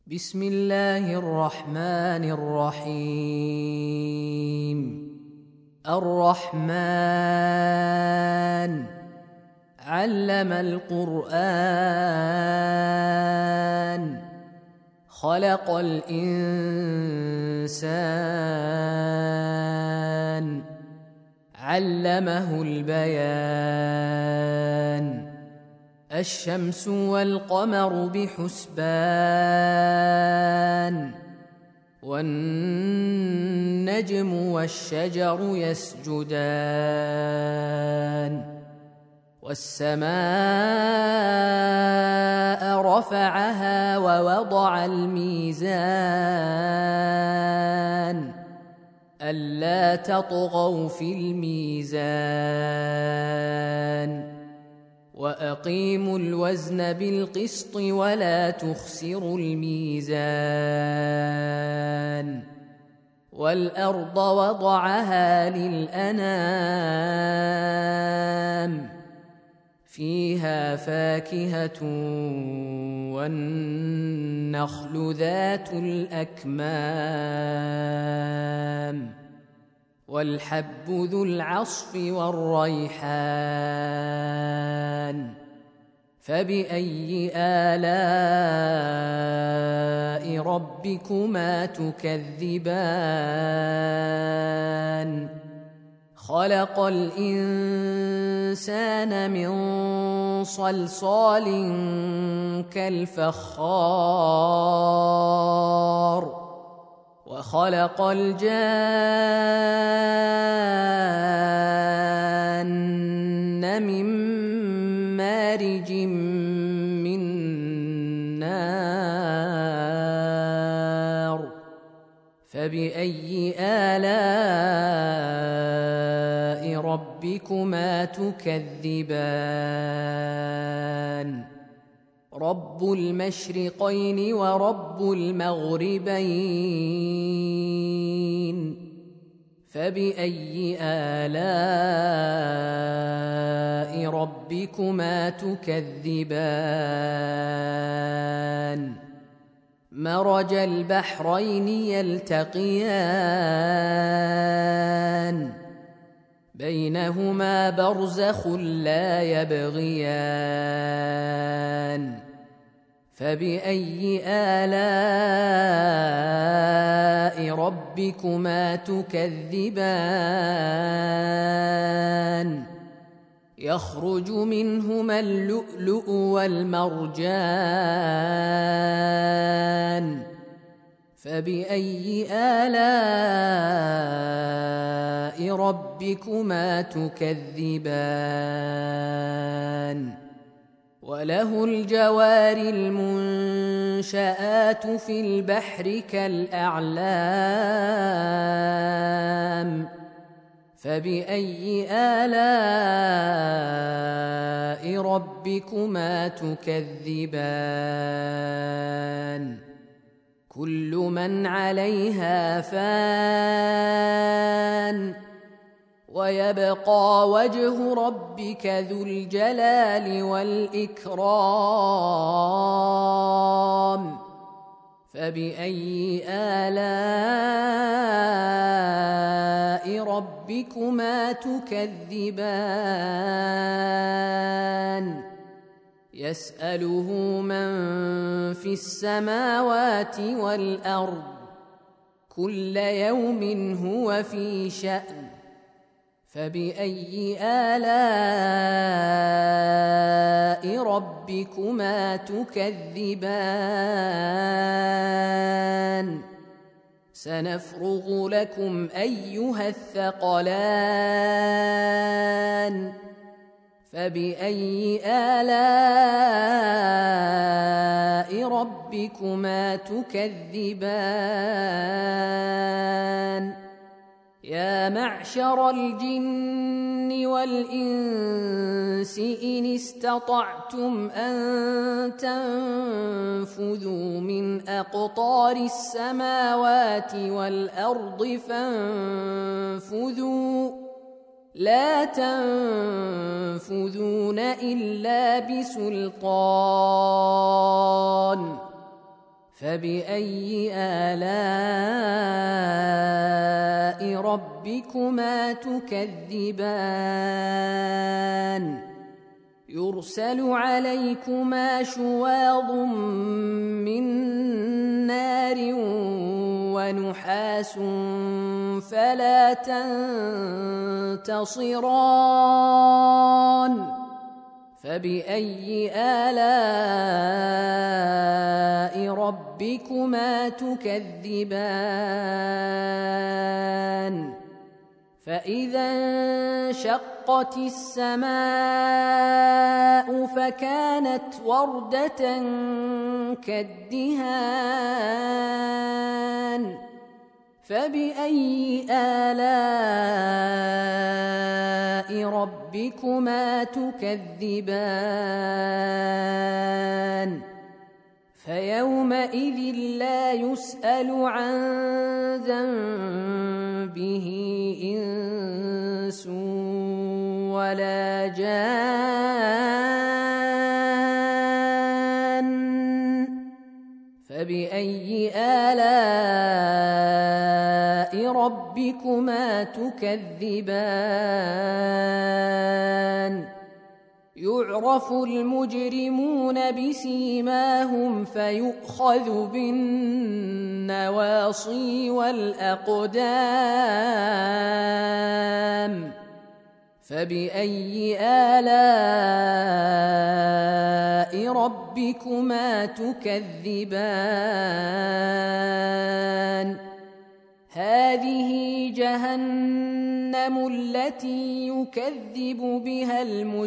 بسم الله الرحمن الرحيم. الرحمن علم القرآن خلق الإنسان علمه البيان. الشمس والقمر بحسبان والنجم والشجر يسجدان والسماء رفعها ووضع الميزان ألا تطغوا في الميزان وأقيموا الوزن بالقسط ولا تخسروا الميزان والأرض وضعها للأنام فيها فاكهة والنخل ذات الأكمام والحب ذو العصف والريحان. فبأي آلاء ربكما تكذبان خلق الإنسان من صلصال كالفخار وخلق الجان من مارج من نار. فبأي آلاء ربكما تكذبان رب المشرقين ورب المغربين. فبأي آلاء ربكما تكذبان مرج البحرين يلتقيان بينهما برزخ لا يبغيان. فبأي آلاء ربكما تكذبان يخرج منهما اللؤلؤ والمرجان. فبأي آلاء ربكما تكذبان وله الجوار المنشآت في البحر كالأعلام. فبأي آلاء ربكما تكذبان كل من عليها فان ويبقى وجه ربك ذو الجلال والإكرام. فبأي آلاء ربكما تكذبان يسأله من في السماوات والأرض كل يوم هو في شأن. فبأي آلاء ربكما تكذبان سنفرغ لكم أيها الثقلان. فبأي آلاء ربكما تكذبان يا معشر الجن والإنس إن استطعتم أن تنفذوا من أقطار السماوات والأرض فانفذوا لا تنفذون إلا بسلطان فبأي آلاء ربكما تكذبان يرسل عليكما شواظ من نار ونحاس فلا تنتصران فبأي آلاء ربكما تكذبان فإذا انشقت السماء فكانت وردة كالدهان فبأي آلاء ربكما تكذبان فيومئذ لا يسأل عن ذنبه إنس ولا جان فبأي آلاء ربكما تكذبان يعرف المجرمون بسيماهم فيؤخذ بالنواصي والأقدام فبأي آلاء ربكما تكذبان هذه جهنم التي يكذب بها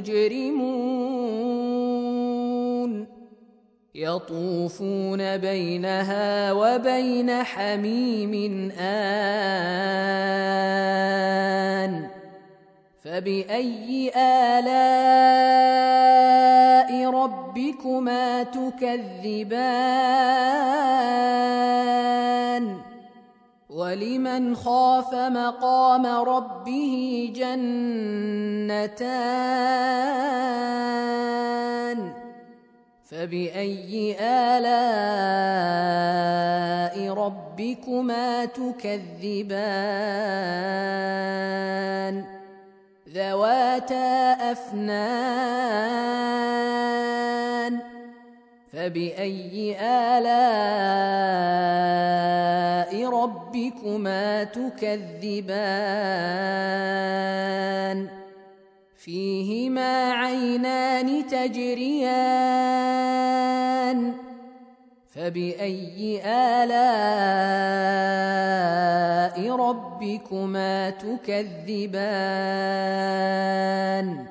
المجرمون يطوفون بينها وبين حميم آن فبأي آلاء ربكما تكذبان ولمن خاف مقام ربه جنتان فبأي آلاء ربكما تكذبان ذواتا أفنان فبأي آلاء ربكما تكذبان فيهما عينان تجريان فبأي آلاء ربكما تكذبان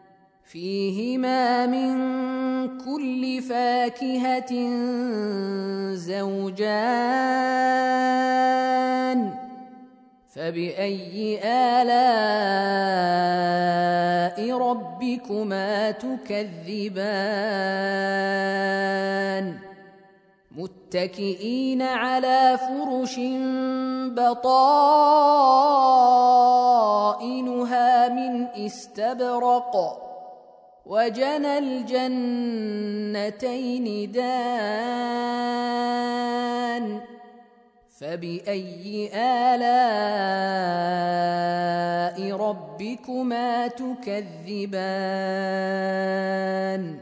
فيهما من كل فاكهة زوجان فبأي آلاء ربكما تكذبان متكئين على فرش بطائنها من استبرق وجنى الجنتين دان فبأي آلاء ربكما تكذبان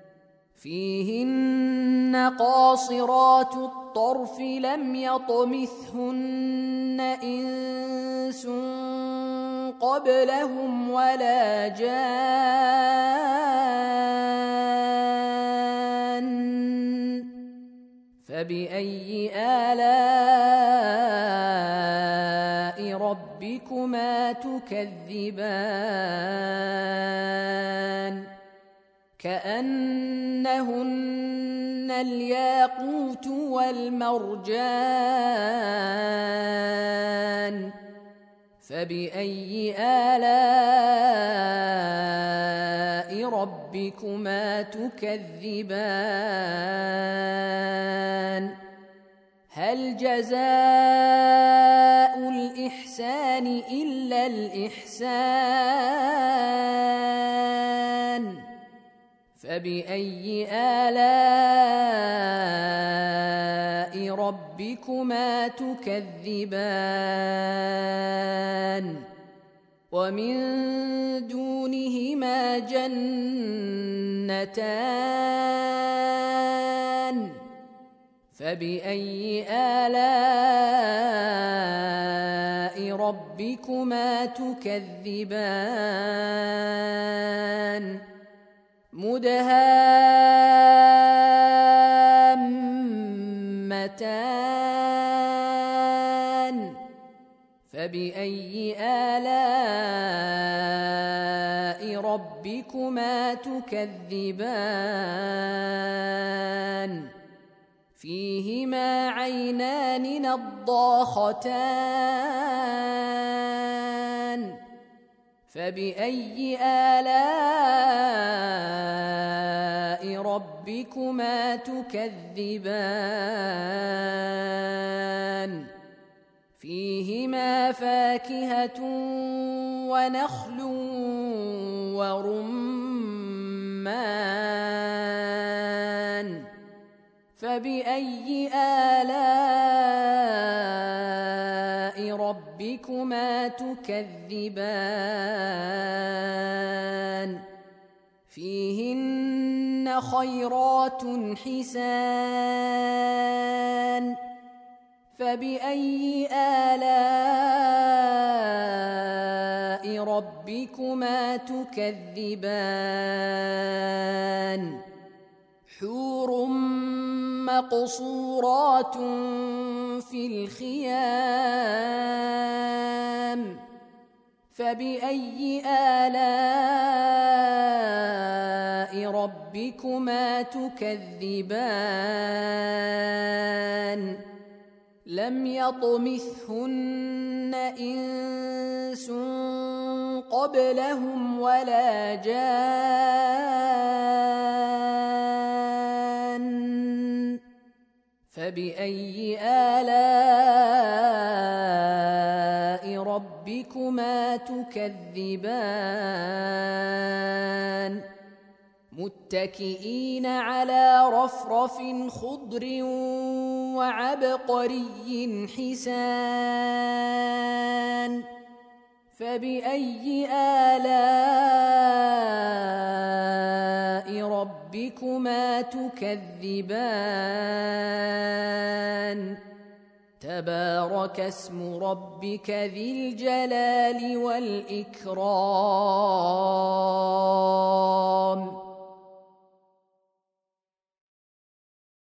فيهن قاصرات الطرف لم يطمثهن إنس قبلهم ولا جان فبأي آلاء ربكما تكذبان كأنهن الياقوت والمرجان فبأي آلاء ربكما تكذبان هل جزاء الإحسان إلا الإحسان فبأي آلاء ربكما تكذبان ومن دونهما جنتان فبأي آلاء ربكما تكذبان مدهامتان فبأي آلاء ربكما تكذبان فيهما عينان نضاختان فبأي آلاء ربكما تكذبان فيهما فاكهة ونخل ورمان فبأي آلاء ربكما تكذبان فيهن خيرات حسان فبأي آلاء ربكما تكذبان حور مقصورات في الخيام فبأي آلاء ربكما تكذبان لم يطمثهن إنس قبلهم ولا جان فبأي آلاء ربكما تكذبان متكئين على رفرف خضر وعبقري حسان فبأي آلاء ربكما تكذبان تبارك اسم ربك ذي الجلال والإكرام